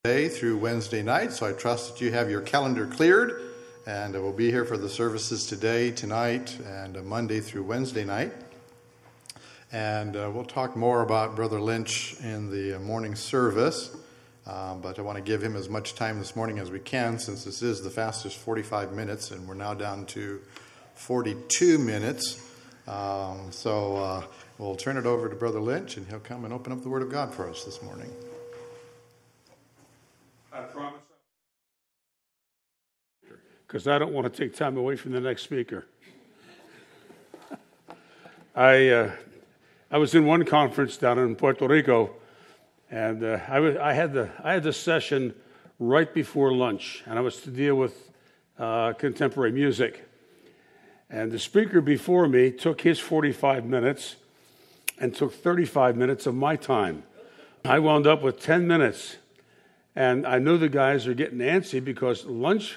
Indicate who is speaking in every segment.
Speaker 1: Day through Wednesday night, so I trust that you have your calendar cleared, and we'll be here for the services today, tonight, and Monday through Wednesday night. And we'll talk more about Brother Lynch in the morning service, but I want to give him as much time this morning as we can, since this is the fastest 45 minutes, and we're now down to 42 minutes. So we'll turn it over to Brother Lynch, and he'll come and open up the Word of God for us this morning.
Speaker 2: I promise. Because I don't want to take time away from the next speaker. I was in one conference down in Puerto Rico, and I had the session right before lunch, and I was to deal with contemporary music. And the speaker before me took his 45 minutes and took 35 minutes of my time. I wound up with 10 minutes. And I know the guys are getting antsy because lunch,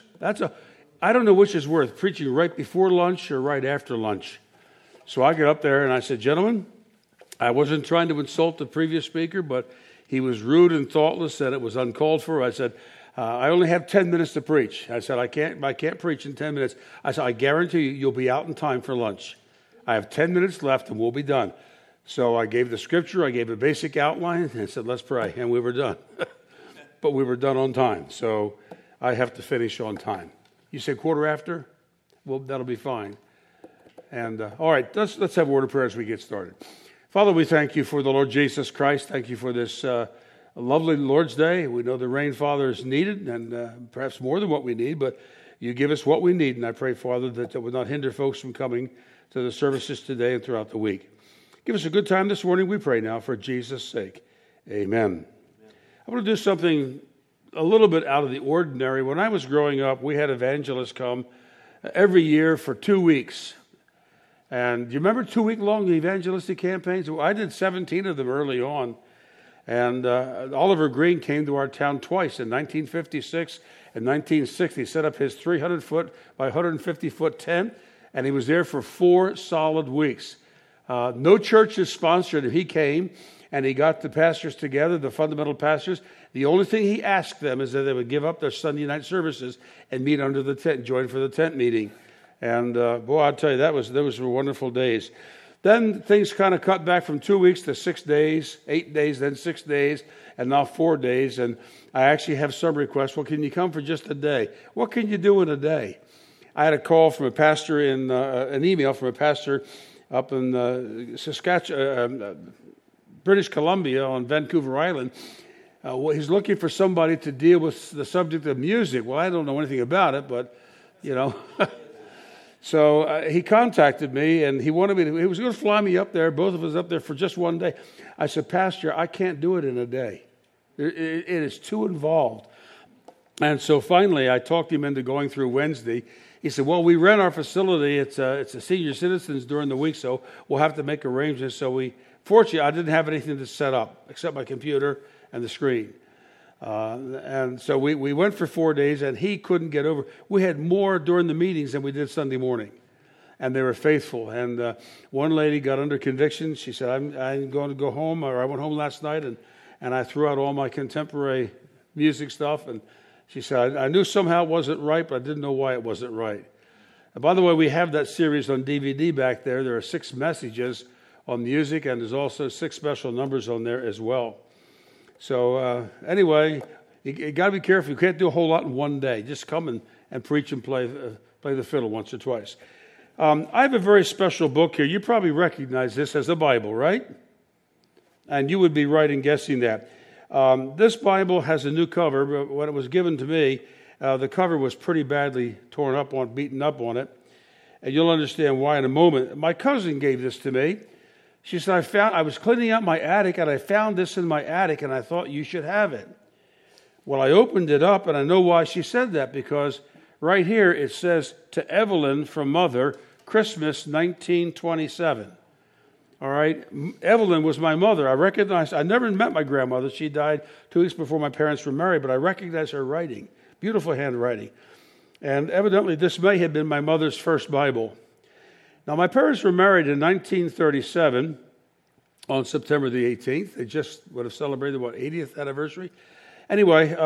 Speaker 2: I don't know which is worth, preaching right before lunch or right after lunch. So I get up there and I said, gentlemen, I wasn't trying to insult the previous speaker, but he was rude and thoughtless and it was uncalled for. I said, I only have 10 minutes to preach. I said, I can't preach in 10 minutes. I said, I guarantee you'll be out in time for lunch. I have 10 minutes left and we'll be done. So I gave the scripture, I gave a basic outline, and I said, let's pray, and we were done. But we were done on time, so I have to finish on time. You say quarter after? Well, that'll be fine. And all right, let's have a word of prayer as we get started. Father, we thank you for the Lord Jesus Christ. Thank you for this lovely Lord's Day. We know the rain, Father, is needed, and perhaps more than what we need, but you give us what we need. And I pray, Father, that would not hinder folks from coming to the services today and throughout the week. Give us a good time this morning, we pray now, for Jesus' sake. Amen. I want to do something a little bit out of the ordinary. When I was growing up, we had evangelists come every year for 2 weeks. And do you remember 2-week-long evangelistic campaigns? I did 17 of them early on. And Oliver Green came to our town twice, in 1956 and 1960. He set up his 300-foot by 150-foot tent, and he was there for 4 solid weeks. No churches sponsored him. He came. And he got the pastors together, the fundamental pastors. The only thing he asked them is that they would give up their Sunday night services and meet under the tent, join for the tent meeting. And boy, I'll tell you, those were wonderful days. Then things kind of cut back from 2 weeks to 6 days, 8 days, then 6 days, and now 4 days. And I actually have some requests. Well, can you come for just a day? What can you do in a day? I had a call from a pastor an email from a pastor up in Saskatchewan, British Columbia on Vancouver Island. He's looking for somebody to deal with the subject of music. Well, I don't know anything about it, but, you know. So he contacted me, and he was going to fly me up there, both of us up there for just one day. I said, Pastor, I can't do it in a day. It is too involved. And so finally, I talked him into going through Wednesday. He said, well, we rent our facility. It's a senior citizens during the week, so we'll have to make arrangements. Fortunately, I didn't have anything to set up except my computer and the screen. And so we went for 4 days, and he couldn't get over. We had more during the meetings than we did Sunday morning, and they were faithful. And one lady got under conviction. She said, I'm going to go home, or I went home last night, and I threw out all my contemporary music stuff. And she said, I knew somehow it wasn't right, but I didn't know why it wasn't right. And by the way, we have that series on DVD back there. There are 6 messages on music, and there's also 6 special numbers on there as well. So anyway, you got to be careful. You can't do a whole lot in one day. Just come and preach and play the fiddle once or twice. I have a very special book here. You probably recognize this as a Bible, right? And you would be right in guessing that. This Bible has a new cover, but when it was given to me, the cover was pretty badly beaten up on it. And you'll understand why in a moment. My cousin gave this to me. She said, I was cleaning out my attic, and I found this in my attic, and I thought you should have it. Well, I opened it up, and I know why she said that, because right here it says, to Evelyn from Mother, Christmas 1927. All right? Evelyn was my mother. I never met my grandmother. She died 2 weeks before my parents were married, but I recognized her writing. Beautiful handwriting. And evidently this may have been my mother's first Bible. Now, my parents were married in 1937 on September the 18th. They just would have celebrated, 80th anniversary. Anyway,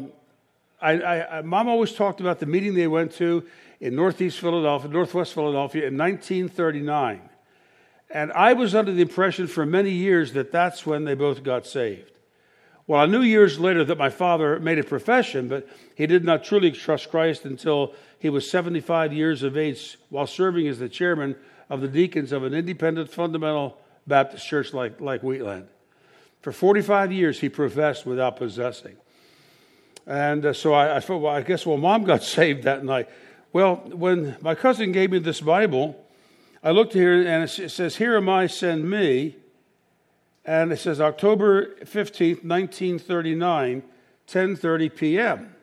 Speaker 2: Mom always talked about the meeting they went to in northwest Philadelphia in 1939. And I was under the impression for many years that that's when they both got saved. Well, I knew years later that my father made a profession, but he did not truly trust Christ until he was 75 years of age while serving as the chairman of the deacons of an independent fundamental Baptist church like Wheatland. For 45 years, he professed without possessing. And so I thought, well, I guess, Mom got saved that night. Well, when my cousin gave me this Bible, I looked here and it says, "Here am I, send me." And it says October 15th, 1939, 10:30 p.m.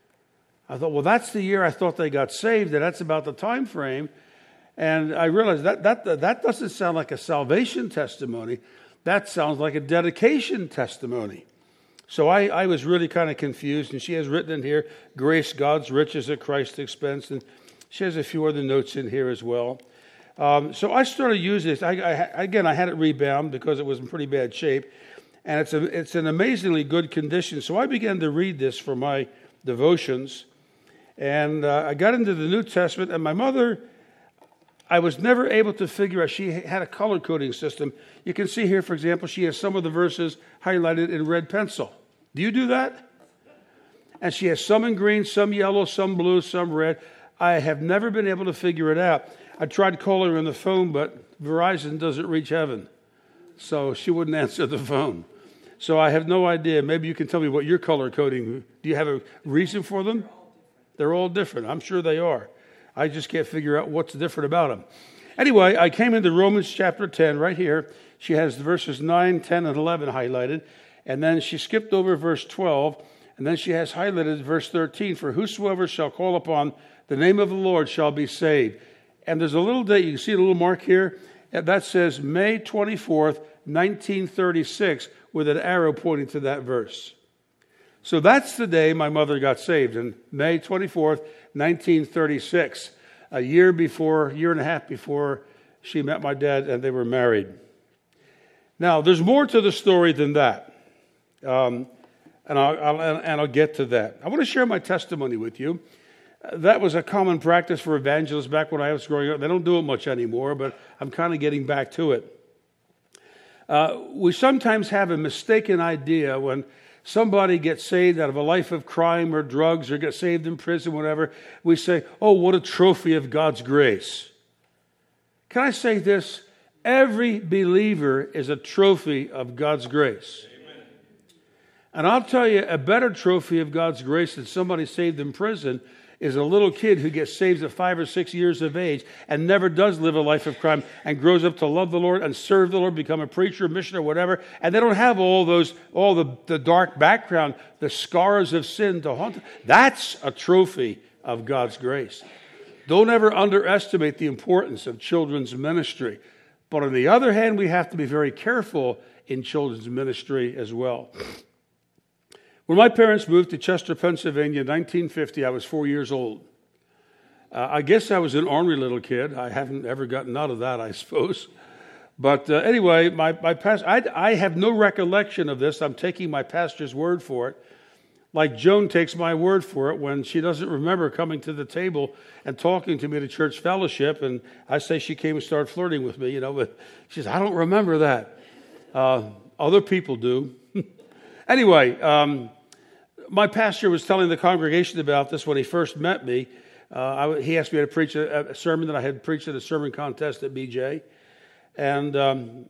Speaker 2: I thought, well, that's the year I thought they got saved, and that's about the time frame. And I realized that doesn't sound like a salvation testimony. That sounds like a dedication testimony. So I was really kind of confused, and she has written in here, "Grace, God's riches at Christ's expense," and she has a few other notes in here as well. So I started using this. I had it rebound because it was in pretty bad shape, and it's an amazingly good condition. So I began to read this for my devotions, and I got into the New Testament, and my mother, I was never able to figure out. She had a color coding system. You can see here, for example, she has some of the verses highlighted in red pencil. Do you do that? And she has some in green, some yellow, some blue, some red. I have never been able to figure it out. I tried calling her on the phone, but Verizon doesn't reach heaven. So she wouldn't answer the phone. So I have no idea. Maybe you can tell me what your color coding, do you have a reason for them? They're all different. I'm sure they are. I just can't figure out what's different about them. Anyway, I came into Romans chapter 10 right here. She has the verses 9, 10, and 11 highlighted. And then she skipped over verse 12. And then she has highlighted verse 13. "For whosoever shall call upon the name of the Lord shall be saved." And there's a little date, you can see a little mark here, that says May 24th, 1936, with an arrow pointing to that verse. So that's the day my mother got saved, on May 24th, 1936, a year and a half before she met my dad and they were married. Now, there's more to the story than that, and I'll get to that. I want to share my testimony with you. That was a common practice for evangelists back when I was growing up. They don't do it much anymore, but I'm kind of getting back to it. We sometimes have a mistaken idea when somebody gets saved out of a life of crime or drugs or gets saved in prison, whatever. We say, "Oh, what a trophy of God's grace." Can I say this? Every believer is a trophy of God's grace. Amen. And I'll tell you, a better trophy of God's grace than somebody saved in prison is a little kid who gets saved at 5 or 6 years of age and never does live a life of crime and grows up to love the Lord and serve the Lord, become a preacher, missionary, whatever, and they don't have all the dark background, the scars of sin to haunt them. That's a trophy of God's grace. Don't ever underestimate the importance of children's ministry. But on the other hand, we have to be very careful in children's ministry as well. When my parents moved to Chester, Pennsylvania in 1950, I was 4 years old. I guess I was an ornery little kid. I haven't ever gotten out of that, I suppose. But anyway, my pastor, I have no recollection of this. I'm taking my pastor's word for it. Like Joan takes my word for it when she doesn't remember coming to the table and talking to me at a church fellowship. And I say she came and started flirting with me, but she says, "I don't remember that." Other people do. Anyway, my pastor was telling the congregation about this when he first met me. He asked me to preach a sermon that I had preached at a sermon contest at BJ. And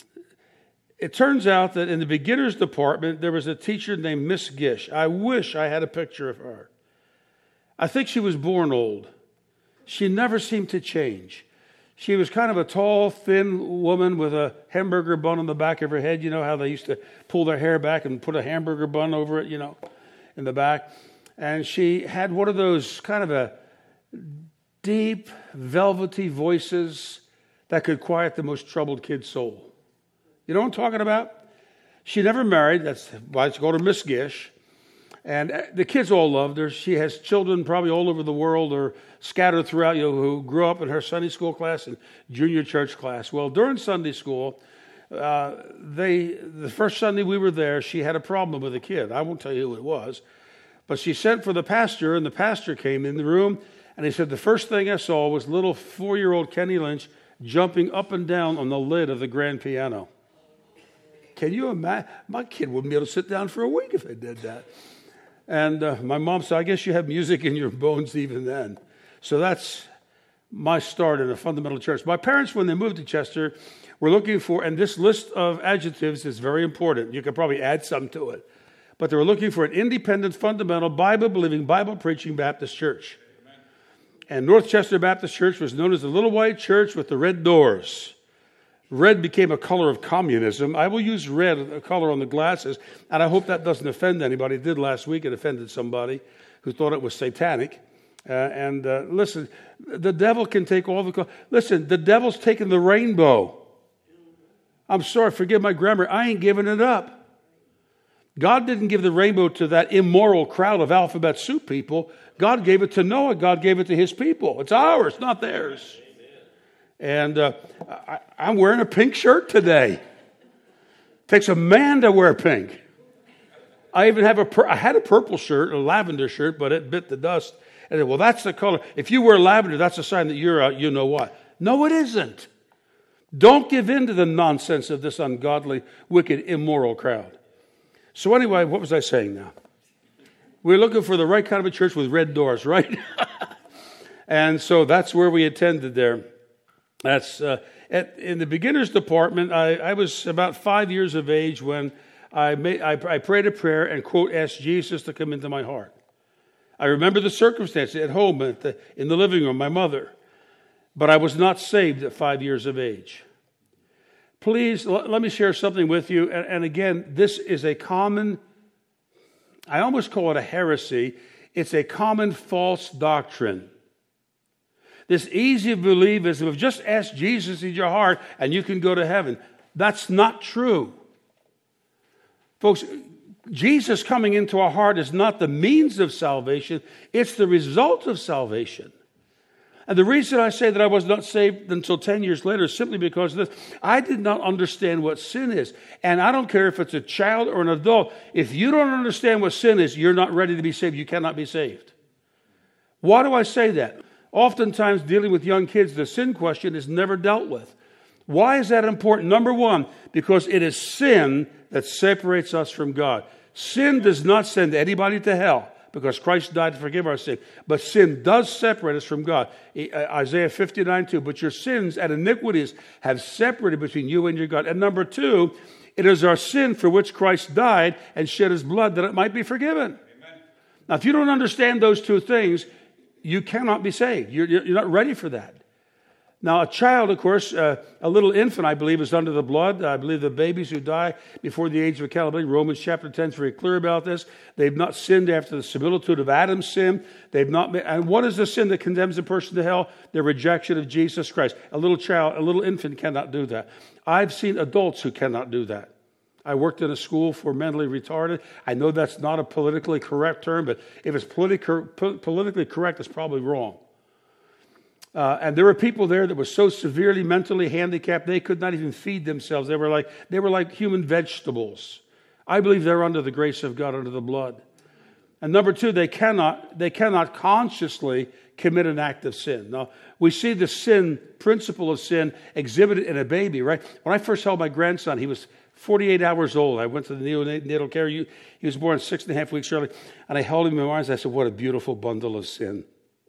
Speaker 2: it turns out that in the beginners department, there was a teacher named Miss Gish. I wish I had a picture of her. I think she was born old. She never seemed to change. She was kind of a tall, thin woman with a hamburger bun on the back of her head. You know how they used to pull their hair back and put a hamburger bun over it, in the back. And she had one of those kind of a deep, velvety voices that could quiet the most troubled kid's soul. You know what I'm talking about? She never married. That's why it's called her Miss Gish. And the kids all loved her. She has children probably all over the world or scattered throughout, who grew up in her Sunday school class and junior church class. Well, during Sunday school, the first Sunday we were there, she had a problem with a kid. I won't tell you who it was. But she sent for the pastor, and the pastor came in the room, and he said, the first thing I saw was little 4-year-old Kenny Lynch jumping up and down on the lid of the grand piano. Can you imagine? My kid wouldn't be able to sit down for a week if I did that. And my mom said, I guess you have music in your bones even then. So that's my start in a fundamental church. My parents, when they moved to Chester, were looking for, and this list of adjectives is very important. You could probably add some to it. But they were looking for an independent, fundamental, Bible-believing, Bible-preaching Baptist church. Amen. And North Chester Baptist Church was known as the Little White Church with the red doors. Red became a color of communism. I will use red, a color on the glasses, and I hope that doesn't offend anybody. It did last week. It offended somebody who thought it was satanic. Listen, the devil can take all the... Listen, the devil's taken the rainbow. I'm sorry, forgive my grammar. I ain't giving it up. God didn't give the rainbow to that immoral crowd of alphabet soup people. God gave it to Noah. God gave it to his people. It's ours, not theirs. And I'm wearing a pink shirt today. Takes a man to wear pink. I even have I had a purple shirt, a lavender shirt, but it bit the dust. And I said, well, that's the color. If you wear lavender, that's a sign that you're out. You know what? No, it isn't. Don't give in to the nonsense of this ungodly, wicked, immoral crowd. So anyway, what was I saying now? We're looking for the right kind of a church with red doors, right? And so that's where we attended there. That's in the beginner's department. I was about 5 years of age when I prayed a prayer and, quote, asked Jesus to come into my heart. I remember the circumstances at home, in the living room, my mother. But I was not saved at 5 years of age. Please, let me share something with you. And again, this is a common, I almost call it a heresy. It's a common false doctrine. This easy believism of just ask Jesus in your heart and you can go to heaven. That's not true. Folks, Jesus coming into our heart is not the means of salvation. It's the result of salvation. And the reason I say that I was not saved until 10 years later is simply because of this. I did not understand what sin is. And I don't care if it's a child or an adult. If you don't understand what sin is, you're not ready to be saved. You cannot be saved. Why do I say that? Oftentimes, dealing with young kids, the sin question is never dealt with. Why is that important? Number one, because it is sin that separates us from God. Sin does not send anybody to hell, because Christ died to forgive our sin. But sin does separate us from God. Isaiah 59:2, but your sins and iniquities have separated between you and your God. And number two, it is our sin for which Christ died and shed his blood that it might be forgiven. Amen. Now, if you don't understand those two things, you cannot be saved. You're not ready for that. Now, a child, of course, a little infant, I believe, is under the blood. I believe the babies who die before the age of accountability, Romans chapter 10 is very clear about this. They've not sinned after the similitude of Adam's sin. And what is the sin that condemns a person to hell? Their rejection of Jesus Christ. A little child, a little infant cannot do that. I've seen adults who cannot do that. I worked in a school for mentally retarded. I know that's not a politically correct term, but if it's politically correct, it's probably wrong. And there were people there that were so severely mentally handicapped they could not even feed themselves. They were like human vegetables. I believe they're under the grace of God, under the blood. And number two, they cannot consciously commit an act of sin. Now, we see the sin, principle of sin, exhibited in a baby, right? When I first held my grandson, he was 48 hours old. I went to the neonatal care. He was born 6.5 weeks early. And I held him in my arms. I said, what a beautiful bundle of sin.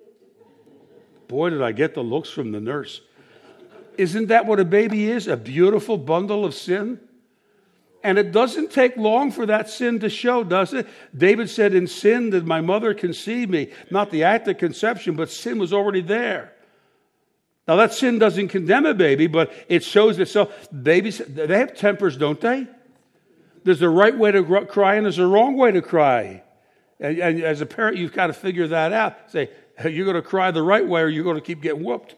Speaker 2: Boy, did I get the looks from the nurse. Isn't that what a baby is? A beautiful bundle of sin? And it doesn't take long for that sin to show, does it? David said, in sin did my mother conceive me. Not the act of conception, but sin was already there. Now, that sin doesn't condemn a baby, but it shows itself. Babies, they have tempers, don't they? There's a right way to cry and there's a wrong way to cry. And as a parent, you've got to figure that out. Say, you're going to cry the right way or you're going to keep getting whooped.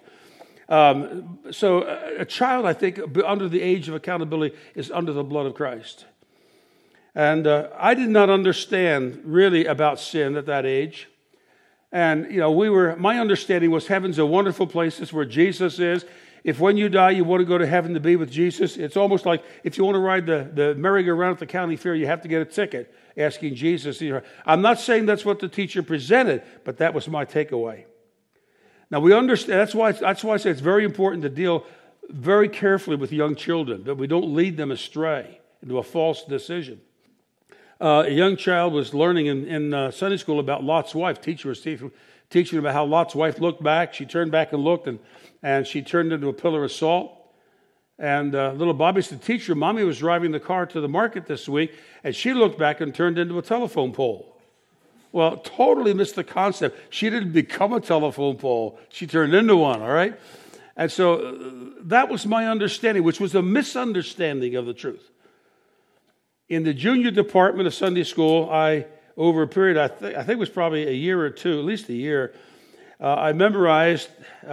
Speaker 2: So a child, I think, under the age of accountability is under the blood of Christ. And I did not understand really about sin at that age. And, my understanding was heaven's a wonderful place. It's where Jesus is. if when you die you want to go to heaven to be with Jesus, it's almost like if you want to ride the merry-go-round at the county fair, you have to get a ticket asking Jesus. I'm not saying that's what the teacher presented, but that was my takeaway. Now we understand, that's why I say it's very important to deal very carefully with young children, that we don't lead them astray into a false decision. A young child was learning in Sunday school about Lot's wife. Teacher was teaching about how Lot's wife looked back. She turned back and looked, and she turned into a pillar of salt. And little Bobby said, "Teacher, Mommy was driving the car to the market this week, and she looked back and turned into a telephone pole." Well, totally missed the concept. She didn't become a telephone pole. She turned into one, all right? And so that was my understanding, which was a misunderstanding of the truth. In the junior department of Sunday school, over a period, I think it was probably a year or two, at least a year, I memorized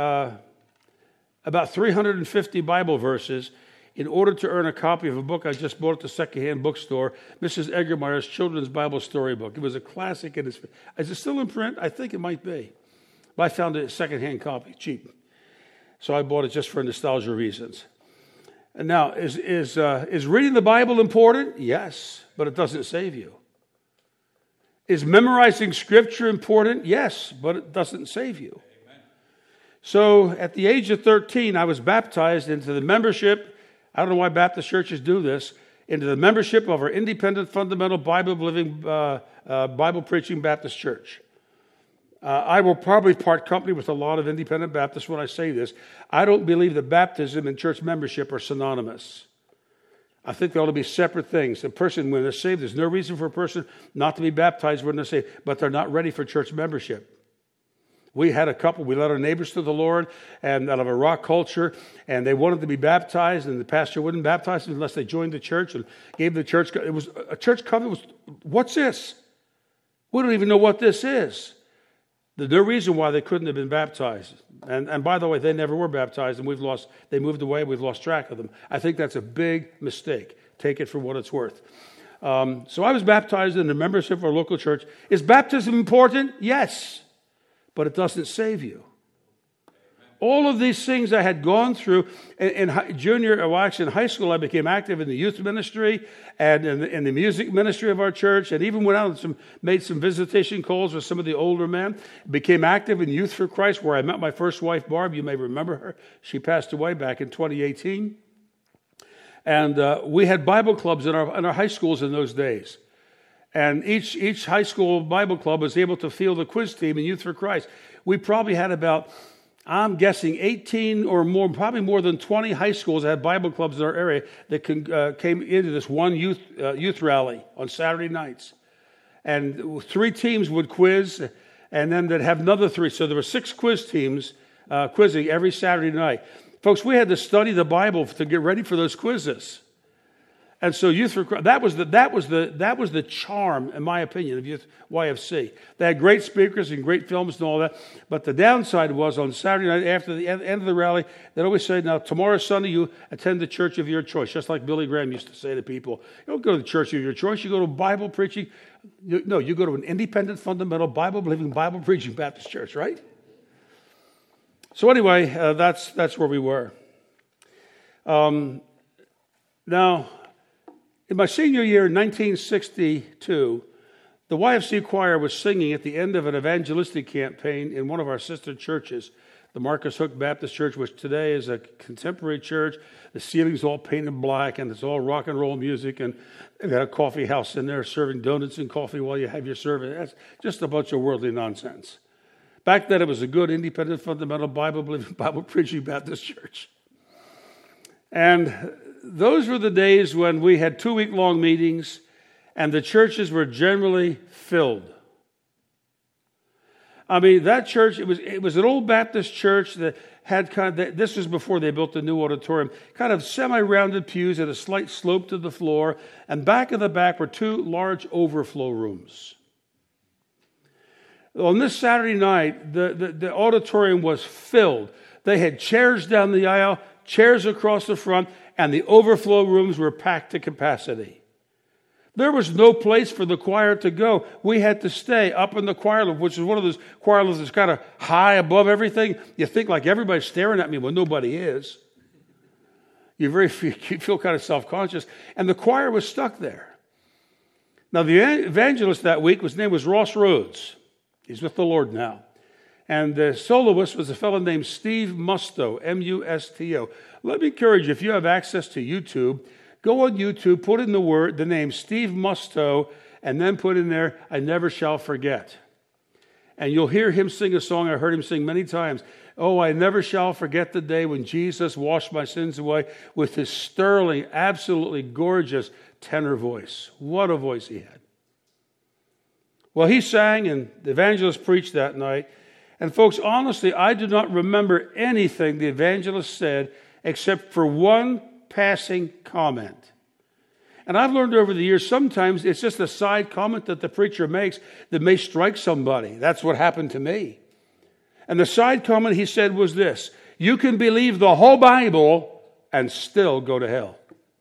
Speaker 2: about 350 Bible verses in order to earn a copy of a book I just bought at the secondhand bookstore, Mrs. Eggermeyer's Children's Bible Storybook. It was a classic. Is it still in print? I think it might be. But I found a secondhand copy, cheap. So I bought it just for nostalgia reasons. And now, is reading the Bible important? Yes, but it doesn't save you. Is memorizing Scripture important? Yes, but it doesn't save you. Amen. So at the age of 13, I was baptized into the membership. I don't know why Baptist churches do this. Into the membership of our independent, fundamental, Bible-believing, Bible-preaching Baptist church. I will probably part company with a lot of independent Baptists when I say this. I don't believe that baptism and church membership are synonymous. I think they ought to be separate things. A person, when they're saved, there's no reason for a person not to be baptized when they're saved, but they're not ready for church membership. We had a couple, we led our neighbors to the Lord, and out of a rock culture, and they wanted to be baptized, and the pastor wouldn't baptize them unless they joined the church and gave the church. It was a church covenant. What's this? We don't even know what this is. There's no reason why they couldn't have been baptized. And by the way, they never were baptized, and they moved away, we've lost track of them. I think that's a big mistake. Take it for what it's worth. So I was baptized in the membership of our local church. Is baptism important? Yes, but it doesn't save you. All of these things I had gone through in high school, I became active in the youth ministry and in the music ministry of our church, and even went out and made some visitation calls with some of the older men. Became active in Youth for Christ, where I met my first wife, Barb. You may remember her. She passed away back in 2018. And we had Bible clubs in our high schools in those days. And each high school Bible club was able to field a quiz team in Youth for Christ. We probably had about, I'm guessing 18 or more, probably more than 20 high schools that had Bible clubs in our area that came into this one youth rally on Saturday nights. And 3 teams would quiz, and then they'd have another 3. So there were 6 quiz teams quizzing every Saturday night. Folks, we had to study the Bible to get ready for those quizzes. And so Youth for Christ, that was the charm, in my opinion, of Youth YFC. They had great speakers and great films and all that. But the downside was on Saturday night after the end of the rally, they'd always say, "Now tomorrow Sunday you attend the church of your choice," just like Billy Graham used to say to people. You don't go to the church of your choice. You go to Bible preaching. You go to an independent, fundamental, Bible-believing, Bible-preaching Baptist church, right? So anyway, that's where we were. Now, in my senior year in 1962, the YFC choir was singing at the end of an evangelistic campaign in one of our sister churches, the Marcus Hook Baptist Church, which today is a contemporary church. The ceiling's all painted black, and it's all rock and roll music, and they've got a coffee house in there serving donuts and coffee while you have your service. That's just a bunch of worldly nonsense. Back then, it was a good, independent, fundamental, Bible-believing, Bible-preaching Baptist church. And those were the days when we had 2-week-long meetings, and the churches were generally filled. I mean, that church, it was an old Baptist church that had this was before they built the new auditorium, kind of semi-rounded pews at a slight slope to the floor, and back in the back were 2 large overflow rooms. On this Saturday night, the auditorium was filled. They had chairs down the aisle, chairs across the front, and the overflow rooms were packed to capacity. There was no place for the choir to go. We had to stay up in the choir loft, which is one of those choir lofts that's kind of high above everything. You think like everybody's staring at me when nobody is. you feel kind of self-conscious. And the choir was stuck there. Now, the evangelist that week, his name was Ross Rhodes. He's with the Lord now. And the soloist was a fellow named Steve Musto, M-U-S-T-O. Let me encourage you, if you have access to YouTube, go on YouTube, put in the name Steve Musto, and then put in there, I Never Shall Forget. And you'll hear him sing a song I heard him sing many times. Oh, I never shall forget the day when Jesus washed my sins away, with his sterling, absolutely gorgeous tenor voice. What a voice he had. Well, he sang and the evangelist preached that night. And folks, honestly, I do not remember anything the evangelist said except for one passing comment. And I've learned over the years, sometimes it's just a side comment that the preacher makes that may strike somebody. That's what happened to me. And the side comment he said was this: you can believe the whole Bible and still go to hell.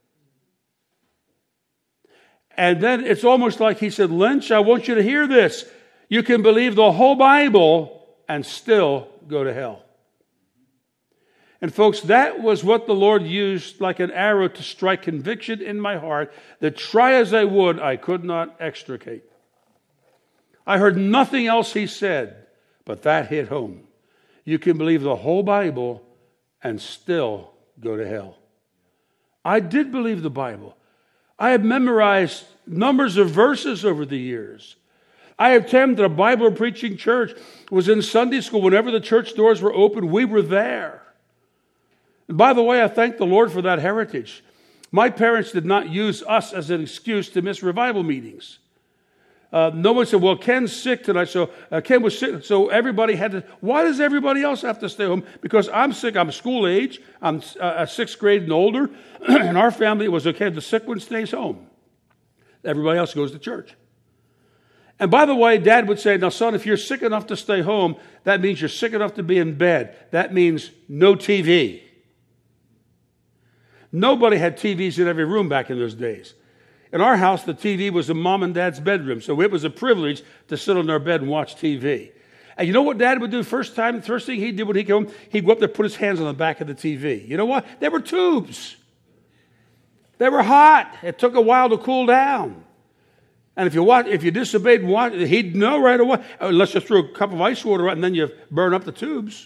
Speaker 2: And then it's almost like he said, Lynch, I want you to hear this. You can believe the whole Bible and still go to hell. And folks, that was what the Lord used like an arrow to strike conviction in my heart that, try as I would, I could not extricate. I heard nothing else he said, but that hit home. You can believe the whole Bible and still go to hell. I did believe the Bible. I have memorized numbers of verses over the years. I attended a Bible preaching church, was in Sunday school. Whenever the church doors were open, we were there. And by the way, I thank the Lord for that heritage. My parents did not use us as an excuse to miss revival meetings. No one said, well, Ken's sick tonight, so Ken was sick, so everybody had to. Why does everybody else have to stay home? Because I'm sick. I'm school age. I'm 6th grade and older. In our family, it was okay. The sick one stays home. Everybody else goes to church. And by the way, Dad would say, now, son, if you're sick enough to stay home, that means you're sick enough to be in bed. That means no TV. Nobody had TVs in every room back in those days. In our house, the TV was in Mom and Dad's bedroom, so it was a privilege to sit on our bed and watch TV. And you know what Dad would do first thing he did when he came home? He'd go up there and put his hands on the back of the TV. You know what? They were tubes. They were hot. It took a while to cool down. And if you disobeyed and watched, he'd know right away, unless you threw a cup of ice water out and then you burn up the tubes.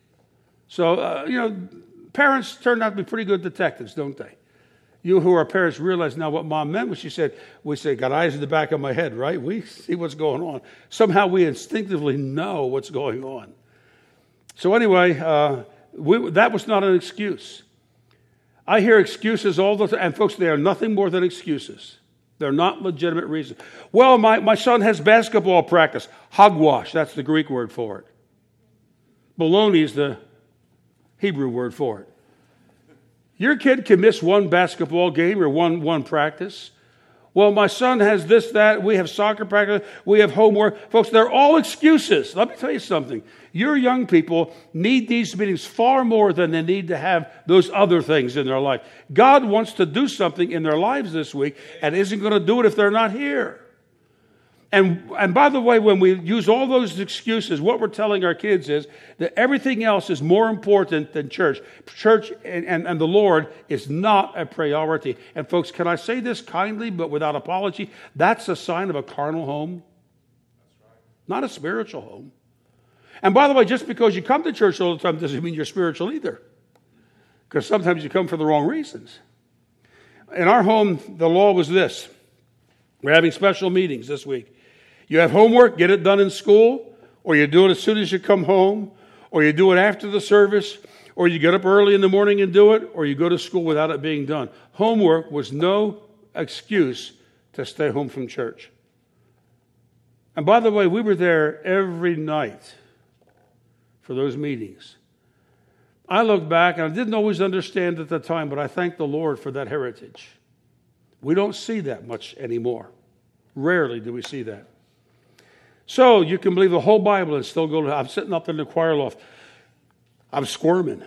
Speaker 2: So, parents turned out to be pretty good detectives, don't they? You who are parents realize now what Mom meant when she said, we say, got eyes in the back of my head, right? We see what's going on. Somehow we instinctively know what's going on. So anyway, that was not an excuse. I hear excuses all the time. And folks, they are nothing more than excuses. They're not legitimate reasons. Well, my son has basketball practice. Hogwash, that's the Greek word for it. Baloney is the Hebrew word for it. Your kid can miss one basketball game or one practice. Well, my son has this, that. We have soccer practice. We have homework. Folks, they're all excuses. Let me tell you something. Your young people need these meetings far more than they need to have those other things in their life. God wants to do something in their lives this week and isn't going to do it if they're not here. And by the way, when we use all those excuses, what we're telling our kids is that everything else is more important than church. Church and the Lord is not a priority. And folks, can I say this kindly but without apology? That's a sign of a carnal home, not a spiritual home. And by the way, just because you come to church all the time doesn't mean you're spiritual either. Because sometimes you come for the wrong reasons. In our home, the law was this. We're having special meetings this week. You have homework, get it done in school, or you do it as soon as you come home, or you do it after the service, or you get up early in the morning and do it, or you go to school without it being done. Homework was no excuse to stay home from church. And by the way, we were there every night for those meetings. I look back, and I didn't always understand at the time, but I thank the Lord for that heritage. We don't see that much anymore. Rarely do we see that. So you can believe the whole Bible and still go to. I'm sitting up in the choir loft. I'm squirming.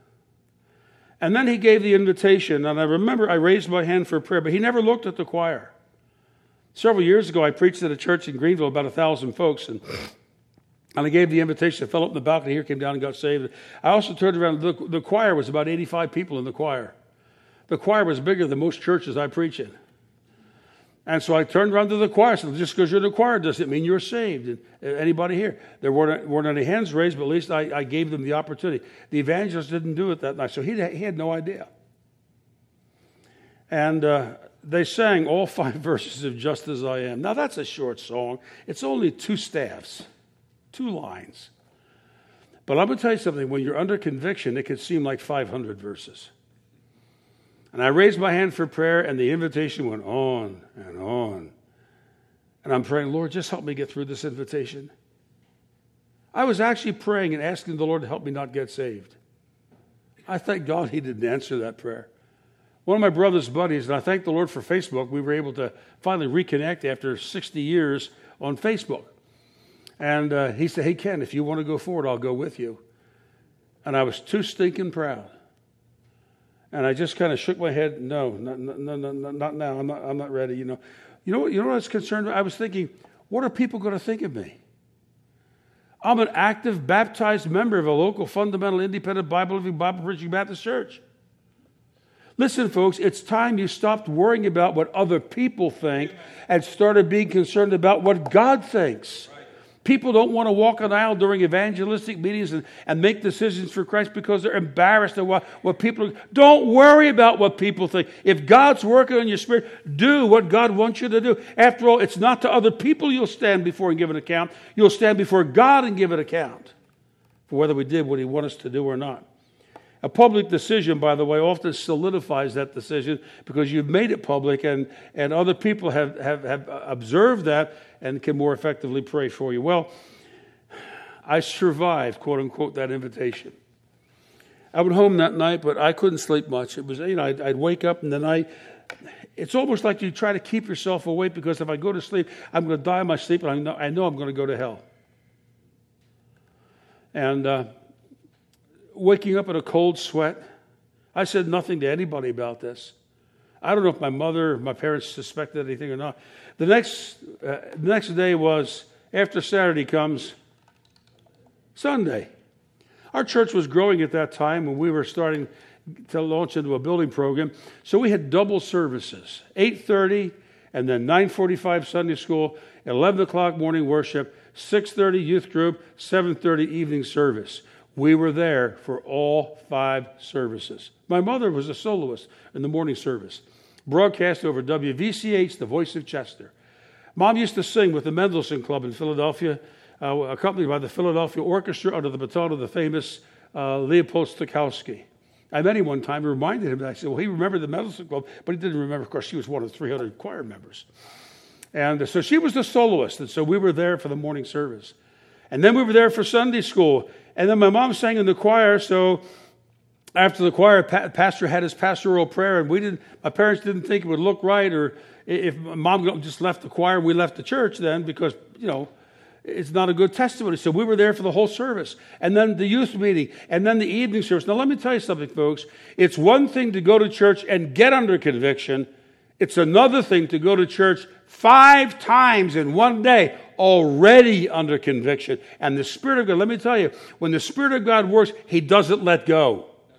Speaker 2: And then he gave the invitation, and I remember I raised my hand for prayer, but he never looked at the choir. Several years ago, I preached at a church in Greenville, about 1,000 folks, and I gave the invitation. I fell up in the balcony here, came down and got saved. I also turned around. The choir was about 85 people in the choir. The choir was bigger than most churches I preach in. And so I turned around to the choir and said, just because you're in the choir doesn't mean you're saved. And anybody here? There weren't any hands raised, but at least I gave them the opportunity. The evangelist didn't do it that night, so he had no idea. And they sang all 5 verses of Just As I Am. Now, that's a short song. It's only 2 staffs, 2 lines. But I'm going to tell you something. When you're under conviction, it can seem like 500 verses. And I raised my hand for prayer, and the invitation went on and on. And I'm praying, Lord, just help me get through this invitation. I was actually praying and asking the Lord to help me not get saved. I thank God he didn't answer that prayer. One of my brother's buddies, and I thank the Lord for Facebook, we were able to finally reconnect after 60 years on Facebook. And he said, hey, Ken, if you want to go forward, I'll go with you. And I was too stinking proud. And I just kind of shook my head. No, not now. I'm not ready. You know what I was concerned about? I was thinking, what are people going to think of me? I'm an active, baptized member of a local fundamental, independent, Bible-believing, Bible-preaching Baptist church. Listen, folks, it's time you stopped worrying about what other people think and started being concerned about what God thinks. People don't want to walk an aisle during evangelistic meetings and make decisions for Christ because they're embarrassed at what people... Don't worry about what people think. If God's working on your spirit, do what God wants you to do. After all, it's not to other people you'll stand before and give an account. You'll stand before God and give an account for whether we did what he wanted us to do or not. A public decision, by the way, often solidifies that decision because you've made it public and other people have observed that and can more effectively pray for you. Well, I survived, quote unquote, that invitation. I went home that night, but I couldn't sleep much. It was, I'd wake up and then it's almost like you try to keep yourself awake because if I go to sleep, I'm going to die in my sleep and I know I'm going to go to hell. And waking up in a cold sweat, I said nothing to anybody about this. I don't know if my mother or my parents suspected anything or not. The next day was, after Saturday comes, Sunday. Our church was growing at that time when we were starting to launch into a building program. So we had double services, 8:30 and then 9:45 Sunday school, 11 o'clock morning worship, 6:30 youth group, 7:30 evening service. We were there for all 5 services. My mother was a soloist in the morning service, broadcast over WVCH, the voice of Chester. Mom used to sing with the Mendelssohn Club in Philadelphia, accompanied by the Philadelphia Orchestra under the baton of the famous Leopold Stokowski. I met him one time and reminded him that I said, well, he remembered the Mendelssohn Club, but he didn't remember, of course, she was one of 300 choir members. And so she was the soloist, and so we were there for the morning service. And then we were there for Sunday school. And then my mom sang in the choir, so after the choir, pastor had his pastoral prayer, and my parents didn't think it would look right, or if mom just left the choir, we left the church then because, it's not a good testimony. So we were there for the whole service. And then the youth meeting, and then the evening service. Now let me tell you something, folks. It's one thing to go to church and get under conviction. It's another thing to go to church 5 times in one day, already under conviction. And the Spirit of God, let me tell you, when the Spirit of God works, he doesn't let go. That's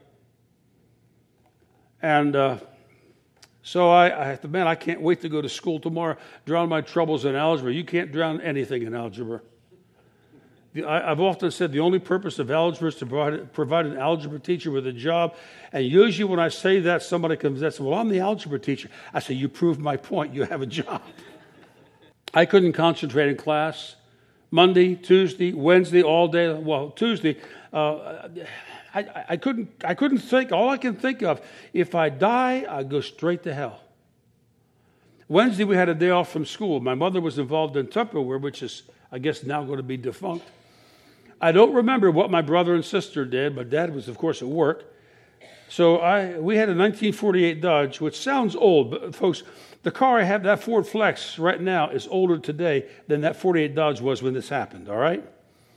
Speaker 2: right. And so I can't wait to go to school tomorrow, drown my troubles in algebra. You can't drown anything in algebra. I've often said the only purpose of algebra is to provide an algebra teacher with a job. And usually when I say that, somebody comes and says, well, I'm the algebra teacher. I say, you proved my point. You have a job. I couldn't concentrate in class. Monday, Tuesday, Wednesday, all day. Well, Tuesday, I couldn't think. All I can think of, if I die, I go straight to hell. Wednesday, we had a day off from school. My mother was involved in Tupperware, which is, I guess, now going to be defunct. I don't remember what my brother and sister did. My dad was, of course, at work. So we had a 1948 Dodge, which sounds old, but folks, the car I have, that Ford Flex right now, is older today than that 48 Dodge was when this happened, all right?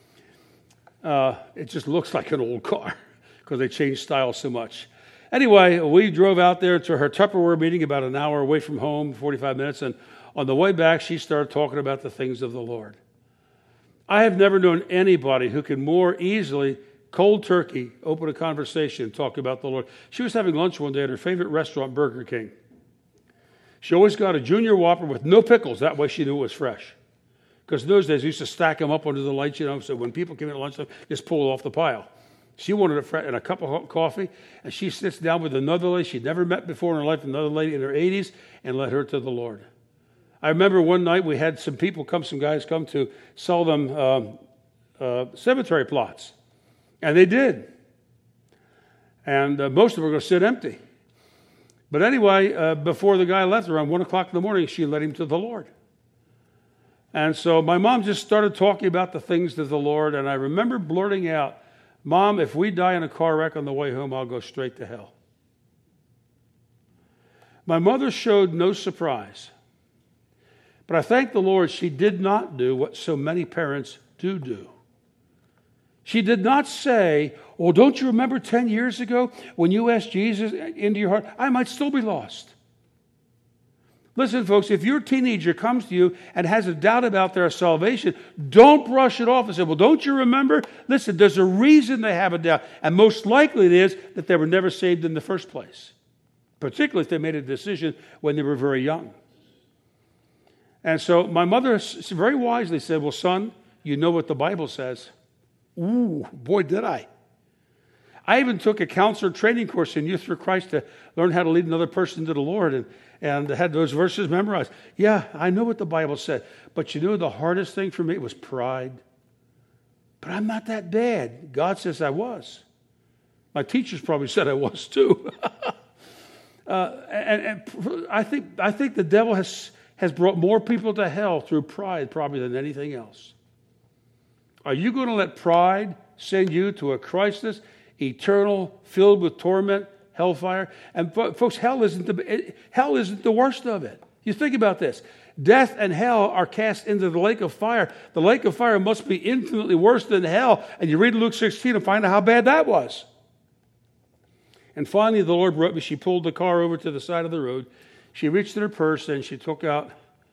Speaker 2: It just looks like an old car because they changed style so much. Anyway, we drove out there to her Tupperware meeting about an hour away from home, 45 minutes, and on the way back, she started talking about the things of the Lord. I have never known anybody who can more easily cold turkey, open a conversation, and talk about the Lord. She was having lunch one day at her favorite restaurant, Burger King. She always got a Junior Whopper with no pickles. That way she knew it was fresh. Because in those days, we used to stack them up under the lights, so when people came in at lunchtime, just pull it off the pile. She wanted it fresh and a cup of coffee, and she sits down with another lady she'd never met before in her life, another lady in her 80s, and led her to the Lord. I remember one night we had some guys come to sell them cemetery plots. And they did. And most of them were going to sit empty. But anyway, before the guy left around 1 o'clock in the morning, she led him to the Lord. And so my mom just started talking about the things of the Lord. And I remember blurting out, Mom, if we die in a car wreck on the way home, I'll go straight to hell. My mother showed no surprise. But I thank the Lord she did not do what so many parents do. She did not say, oh, don't you remember 10 years ago when you asked Jesus into your heart? I might still be lost. Listen, folks, if your teenager comes to you and has a doubt about their salvation, don't brush it off and say, well, don't you remember? Listen, there's a reason they have a doubt. And most likely it is that they were never saved in the first place, particularly if they made a decision when they were very young. And so my mother very wisely said, well, son, you know what the Bible says. Ooh, boy, did I. I even took a counselor training course in Youth for Christ to learn how to lead another person to the Lord and had those verses memorized. Yeah, I know what the Bible said. But you know the hardest thing for me was pride. But I'm not that bad. God says I was. My teachers probably said I was too. and I think the devil has brought more people to hell through pride probably than anything else. Are you going to let pride send you to a Christless, eternal, filled with torment, hellfire? And folks, hell isn't the worst of it. You think about this. Death and hell are cast into the lake of fire. The lake of fire must be infinitely worse than hell. And you read Luke 16 and find out how bad that was. And finally, the Lord brought me. She pulled the car over to the side of the road. She reached in her purse and she took out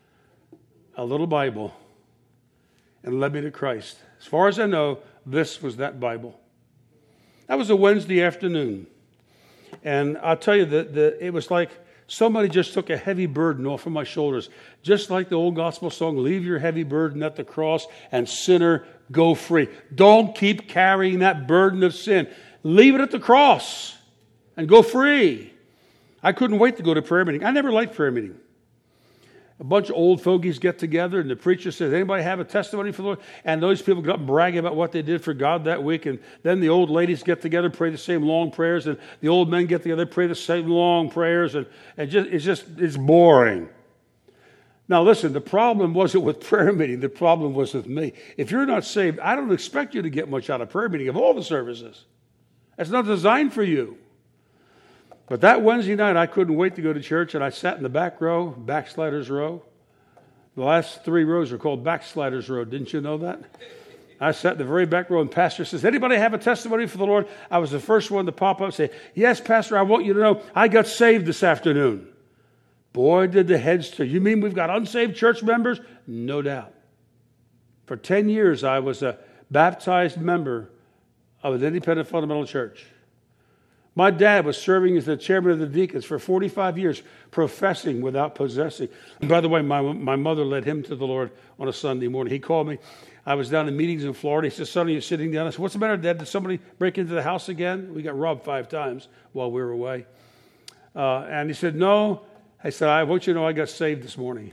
Speaker 2: a little Bible and led me to Christ. As far as I know, this was that Bible. That was a Wednesday afternoon. And I'll tell you that it was like somebody just took a heavy burden off of my shoulders. Just like the old gospel song, leave your heavy burden at the cross and sinner, go free. Don't keep carrying that burden of sin. Leave it at the cross and go free. I couldn't wait to go to prayer meeting. I never liked prayer meeting. A bunch of old fogies get together and the preacher says, anybody have a testimony for the Lord? And those people get up and brag about what they did for God that week. And then the old ladies get together, pray the same long prayers. And the old men get together, pray the same long prayers. And it's boring. Now listen, the problem wasn't with prayer meeting. The problem was with me. If you're not saved, I don't expect you to get much out of prayer meeting of all the services. It's not designed for you. But that Wednesday night, I couldn't wait to go to church, and I sat in the back row, backsliders row. The last 3 rows are called backsliders row. Didn't you know that? I sat in the very back row, and pastor says, anybody have a testimony for the Lord? I was the first one to pop up and say, yes, pastor, I want you to know I got saved this afternoon. Boy, did the heads turn. You mean we've got unsaved church members? No doubt. For 10 years, I was a baptized member of an independent fundamental church. My dad was serving as the chairman of the deacons for 45 years, professing without possessing. And by the way, my mother led him to the Lord on a Sunday morning. He called me. I was down in meetings in Florida. He said, son, are you sitting down? I said, what's the matter, Dad? Did somebody break into the house again? We got robbed 5 times while we were away. And he said, no. I said, I want you to know I got saved this morning.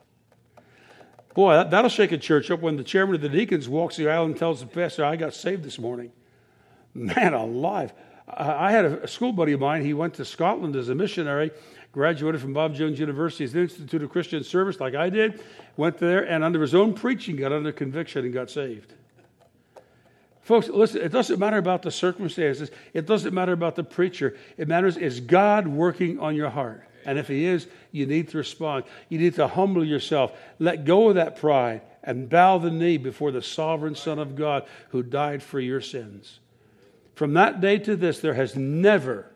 Speaker 2: Boy, that'll shake a church up when the chairman of the deacons walks the aisle and tells the pastor, I got saved this morning. Man alive. I had a school buddy of mine. He went to Scotland as a missionary, graduated from Bob Jones University's Institute of Christian Service like I did, went there, and under his own preaching got under conviction and got saved. Folks, listen, it doesn't matter about the circumstances. It doesn't matter about the preacher. It matters, is God working on your heart? And if he is, you need to respond. You need to humble yourself. Let go of that pride and bow the knee before the sovereign Son of God who died for your sins. From that day to this, there has never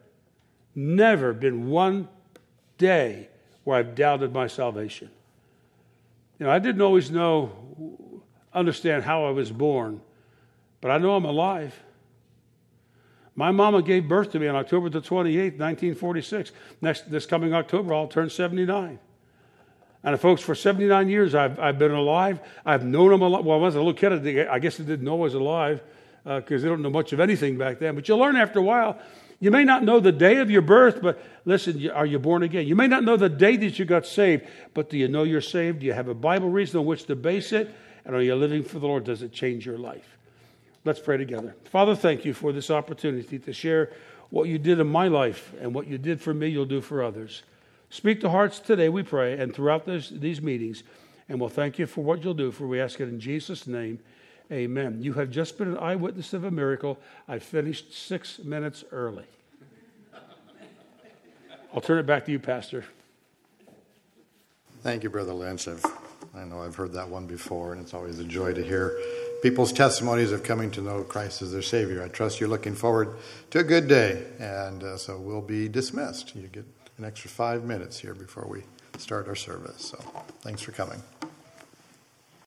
Speaker 2: been one day where I've doubted my salvation. You know, I didn't always understand how I was born, but I know I'm alive. My mama gave birth to me on October the 28th, 1946. This coming October, I'll turn 79. And folks, for 79 years, I've been alive. I've known him a lot. Well, when I was a little kid, I guess I didn't know I was alive because they don't know much of anything back then. But you learn after a while. You may not know the day of your birth, but listen, are you born again? You may not know the day that you got saved, but do you know you're saved? Do you have a Bible reason on which to base it? And are you living for the Lord? Does it change your life? Let's pray together. Father, thank you for this opportunity to share what you did in my life, and what you did for me, you'll do for others. Speak to hearts today, we pray, and throughout these meetings, and we'll thank you for what you'll do, for we ask it in Jesus' name. Amen. You have just been an eyewitness of a miracle. I finished 6 minutes early. I'll turn it back to you, Pastor.
Speaker 1: Thank you, Brother Lynch. I know I've heard that one before, and it's always a joy to hear people's testimonies of coming to know Christ as their Savior. I trust you're looking forward to a good day, and so we'll be dismissed. You get an extra 5 minutes here before we start our service. So thanks for coming.